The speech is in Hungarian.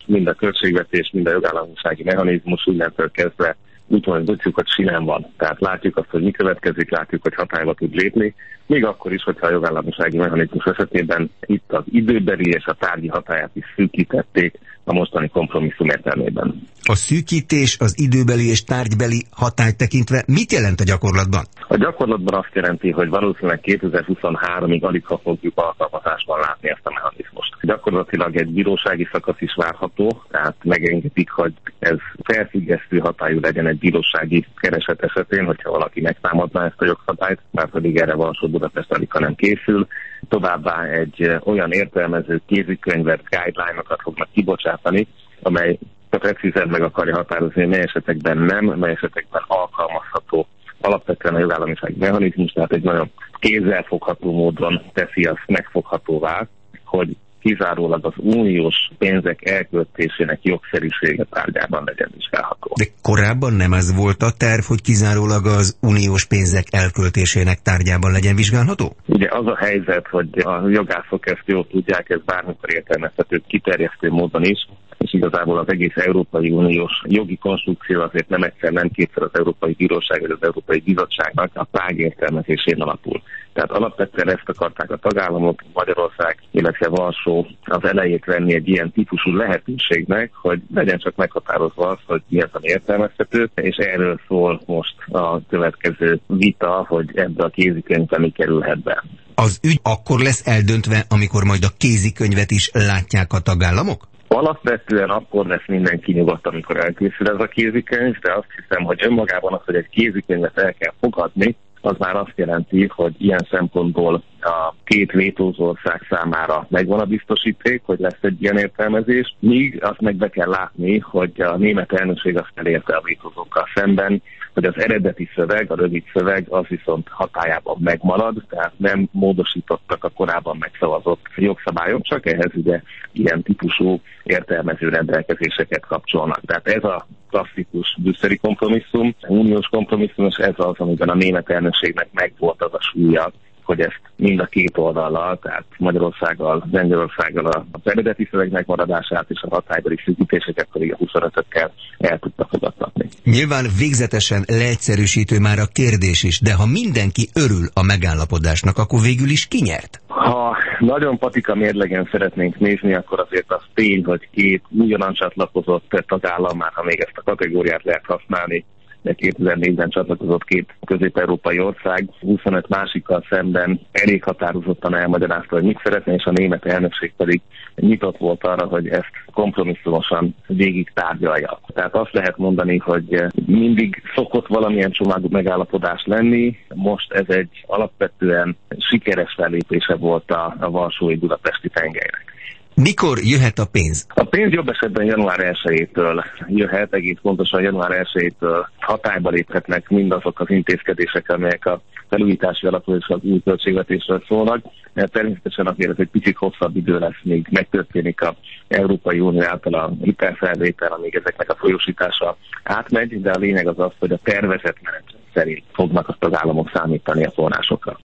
mind a költségvetés, mind a jogállamisági mechanizmus innentől kezdve úgy mondjuk, hogy sinem van. Tehát látjuk azt, hogy mi következik, látjuk, hogy hatályba tud lépni, még akkor is, hogyha a jogállamisági mechanizmus esetében itt az időbeli és a tárgyi hatályát is szűkítették a mostani kompromisszum értelmében. A szűkítés az időbeli és tárgybeli hatályt tekintve mit jelent a gyakorlatban? A gyakorlatban azt jelenti, hogy valószínűleg 2023-ig alig ha fogjuk alkalmazásban látni ezt a mechanizmust. Gyakorlatilag egy bírósági szakasz is várható, tehát megengedik, hogy ez felfüggesztő hatályú legyen egy bírósági kereset esetén, hogyha valaki megtámadná ezt a jogszabályt, már pedig erre Varsó Budapest alig ha nem készül. Továbbá egy olyan értelmező kézikönyvet, guideline-okat fognak kibocsátani, amely precízen meg akarja határozni, mely esetekben nem, mely esetekben alkalmazható alapvetően a jogállamisági mechanizmus, tehát egy nagyon kézzelfogható módon teszi azt megfoghatóvá, hogy kizárólag az uniós pénzek elköltésének jogszerűsége tárgyában legyen vizsgálható. De korábban nem ez volt a terv, hogy kizárólag az uniós pénzek elköltésének tárgyában legyen vizsgálható? Ugye az a helyzet, hogy a jogászok ezt jól tudják, ez bármikor értelmezhető kiterjesztő módon is, és igazából az egész Európai Uniós jogi konstrukció azért nem egyszer, nem kétszer az Európai Bíróság vagy az Európai Bizottságnak a tág értelmezésén alapul. Tehát alapvetően ezt akarták a tagállamok, Magyarország, illetve Varsó az elejét venni egy ilyen típusú lehetőségnek, hogy legyen csak meghatározva az, hogy mi az, ami értelmezhető, és erről szól most a következő vita, hogy ebbe a kézikönyvbe mi kerülhet be. Az ügy akkor lesz eldöntve, amikor majd a kézikönyvet is látják a tagállamok? Alapvetően akkor lesz mindenki nyugodt, amikor elkészül ez a kézikönyv, de azt hiszem, hogy önmagában az, hogy egy kézikönyvet el kell fogadni, az már azt jelenti, hogy ilyen szempontból a két vétózó ország számára megvan a biztosíték, hogy lesz egy ilyen értelmezés, míg azt meg be kell látni, hogy a német elnökség azt elérte a vétózókkal szemben, hogy az eredeti szöveg, a rövid szöveg, az viszont hatályában megmarad, tehát nem módosítottak a korábban megszavazott jogszabályok, csak ehhez ugye ilyen típusú értelmező rendelkezéseket kapcsolnak. Tehát ez a klasszikus brüsszeli kompromisszum, uniós kompromisszum, és ez az, amiben a német elnökségnek megvolt az a súlya, hogy ezt mind a két oldallal, tehát Magyarországgal, Lengyelországgal az eredeti szöveg megmaradását és a hatálybeli szűkítéseket pedig a 25-ökkel el tudta fogadtatni. Nyilván végzetesen leegyszerűsítő már a kérdés is, de ha mindenki örül a megállapodásnak, akkor végül is ki nyert? Ha nagyon patika mérlegen szeretnénk nézni, akkor azért az tény, hogy két ugyanan csatlakozott tagállam, már ha még ezt a kategóriát lehet használni, de 2004-ben csatlakozott két közép-európai ország, 25 másikkal szemben elég határozottan elmagyarázta, hogy mit szeretne, és a német elnökség pedig nyitott volt arra, hogy ezt kompromisszumosan végig tárgyalja. Tehát azt lehet mondani, hogy mindig szokott valamilyen csomagú megállapodás lenni, most ez egy alapvetően sikeres fellépése volt a varsói budapesti tengelynek. Mikor jöhet a pénz? A pénz jobb esetben január 1-től jöhet, egész pontosan január 1-től hatályba léphetnek mindazok az intézkedések, amelyek a felújítási alapról és az új költségvetésről szólnak. Természetesen azért ez egy picit hosszabb idő lesz, még megtörténik az Európai Unió által a hitelfelvétel, amíg ezeknek a folyósítása átmegy, de a lényeg az az, hogy a tervezett menet szerint fognak a tagállamok számítani a forrásokra.